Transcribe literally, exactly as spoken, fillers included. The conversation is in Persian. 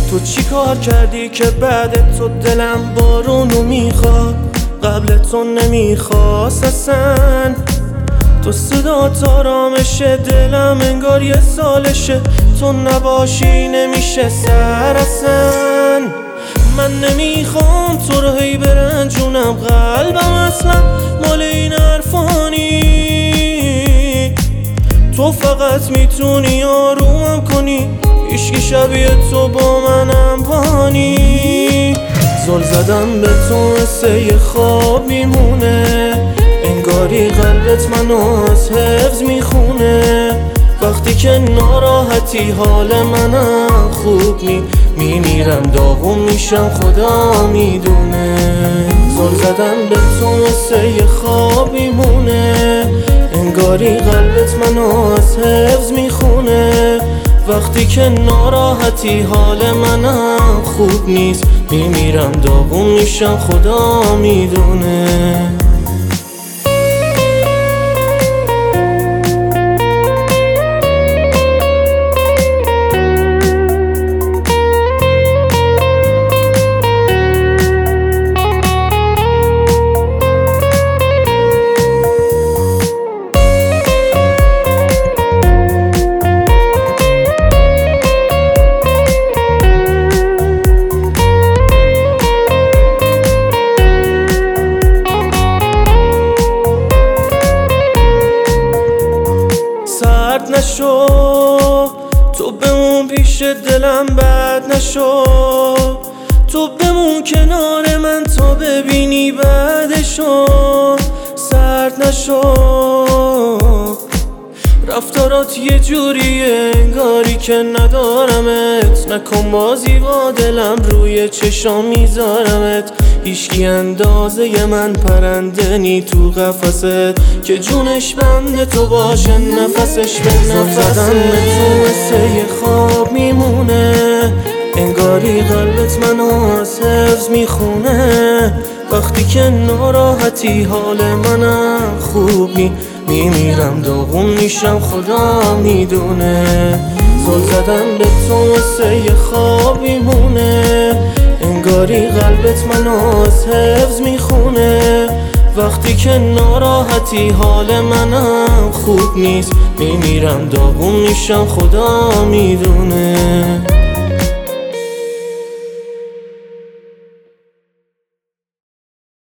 تو چی کار کردی که بعد تو دلم بارونو میخواد؟ قبل تو نمیخواست اصلا. تو صدات آرامشه دلم انگار یه سالشه، تو نباشی نمیشه سر اصلا. من نمیخوام تو رو هی برنجونم، قلبم اصلا مال این حرفانی. تو فقط میتونی آرومم کنی، هیچکی شبیه تو با منم بانی. زل زدم به تو مثل یه خواب میمونه، انگاری قلبت منو از حفظ میخونه. وقتی که ناراحتی حال منم خوب نی، میمیرم داغون میشم خدا میدونه. زل زدم به تو مثل یه خواب میمونه، انگاری قلبت منو از حفظ میخونه. وقتی که ناراحتی حال منم خوب نیست، میمیرم داغون میشم خدا میدونه. سرد نشو تو بمون پیش دلم، بد نشو تو بمون کنار من تا ببینی بعدشو. سرد نشو رفتارات یه جوریه انگاری که ندارمت، نکن بازی با دلم روی چشام میذارمت. هیچکی اندازه من پرنده نی تو قفست، که جونش بند تو باشه نفسش به نفست. زدن به تو مثل یه خواب میمونه، انگاری قلبت منو از حفظ میخونه. وقتی که ناراحتی حال منم خوب نی، میمیرم داغون میشم خدا میدونه. زل زدن به تو مثل یه خواب میمونه، انگاری قلبت منو از حفظ میخونه. وقتی که ناراحتی حال منم خوب نیست، میمیرم داغون میشم خدا میدونه.